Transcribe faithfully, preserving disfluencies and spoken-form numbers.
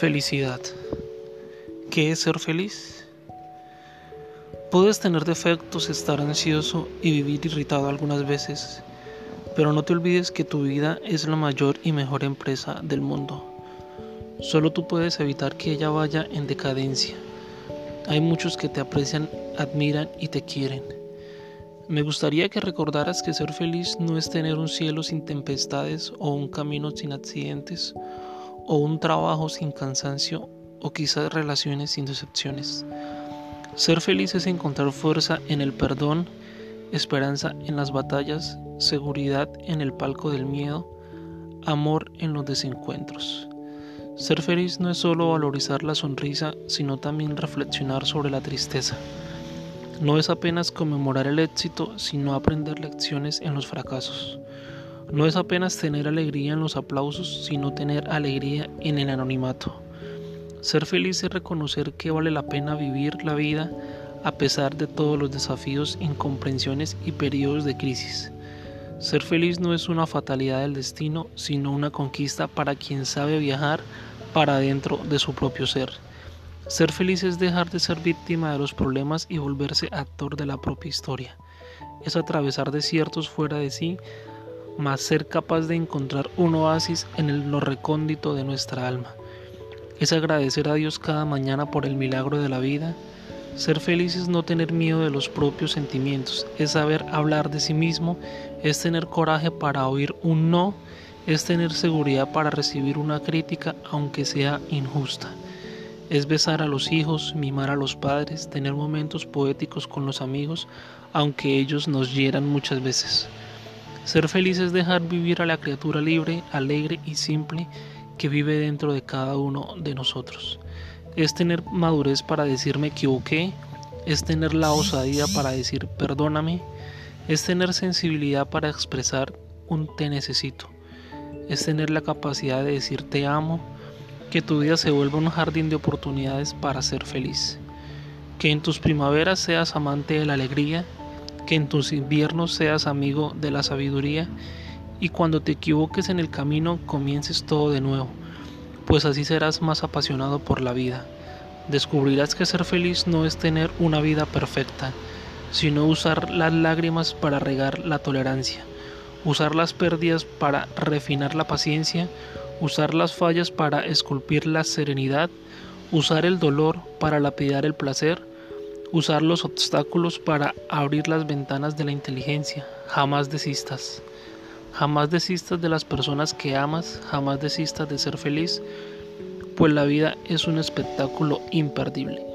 Felicidad. ¿Qué es ser feliz? Puedes tener defectos, estar ansioso y vivir irritado algunas veces, pero no te olvides que tu vida es la mayor y mejor empresa del mundo. Solo tú puedes evitar que ella vaya en decadencia. Hay muchos que te aprecian, admiran y te quieren. Me gustaría que recordaras que ser feliz no es tener un cielo sin tempestades o un camino sin accidentes o un trabajo sin cansancio o quizás relaciones sin decepciones. Ser feliz es encontrar fuerza en el perdón, esperanza en las batallas, seguridad en el palco del miedo, amor en los desencuentros. Ser feliz no es solo valorizar la sonrisa, sino también reflexionar sobre la tristeza. No es apenas conmemorar el éxito, sino aprender lecciones en los fracasos. No es apenas tener alegría en los aplausos, sino tener alegría en el anonimato. Ser feliz es reconocer que vale la pena vivir la vida a pesar de todos los desafíos, incomprensiones y periodos de crisis. Ser feliz no es una fatalidad del destino, sino una conquista para quien sabe viajar para dentro de su propio ser. Ser feliz es dejar de ser víctima de los problemas y volverse actor de la propia historia. Es atravesar desiertos fuera de sí, mas ser capaz de encontrar un oasis en lo recóndito de nuestra alma. Es agradecer a Dios cada mañana por el milagro de la vida. Ser feliz es no tener miedo de los propios sentimientos, es saber hablar de sí mismo, es tener coraje para oír un no, es tener seguridad para recibir una crítica aunque sea injusta. Es besar a los hijos, mimar a los padres, tener momentos poéticos con los amigos, aunque ellos nos hieran muchas veces. Ser feliz es dejar vivir a la criatura libre, alegre y simple que vive dentro de cada uno de nosotros. Es tener madurez para decir me equivoqué, es tener la osadía para decir perdóname, es tener sensibilidad para expresar un te necesito, es tener la capacidad de decir te amo, que tu vida se vuelva un jardín de oportunidades para ser feliz. Que en tus primaveras seas amante de la alegría, que en tus inviernos seas amigo de la sabiduría y cuando te equivoques en el camino comiences todo de nuevo, pues así serás más apasionado por la vida. Descubrirás que ser feliz no es tener una vida perfecta, sino usar las lágrimas para regar la tolerancia, usar las pérdidas para refinar la paciencia, usar las fallas para esculpir la serenidad, usar el dolor para lapidar el placer, usar los obstáculos para abrir las ventanas de la inteligencia. Jamás desistas. Jamás desistas de las personas que amas, jamás desistas de ser feliz, pues la vida es un espectáculo imperdible.